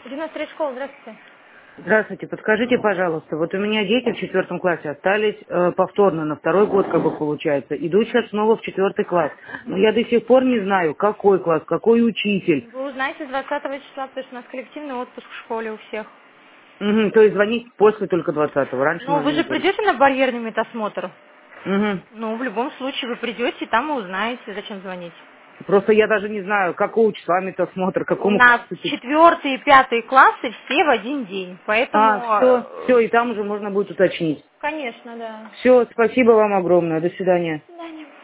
93 школа, здравствуйте. Здравствуйте, подскажите, пожалуйста, вот у меня дети в 4 классе остались повторно на второй год, как бы получается, идут сейчас снова в 4 класс. Но я до сих пор не знаю, какой класс, какой учитель. Вы узнаете с 20 числа, потому что у нас коллективный отпуск в школе у всех. Мгм, то есть звонить после только 20-го, раньше Ну, можно вы не же будет. придете на барьерный медосмотр? Мгм. Ну, в любом случае, вы придете, там и узнаете, зачем звонить. Просто я даже не знаю, какого числа медосмотр, У какому нас классу. 4 и 5 классы все в один день, поэтому... Все, и там уже можно будет уточнить. Конечно, да. Все, спасибо вам огромное, до свидания. До свидания.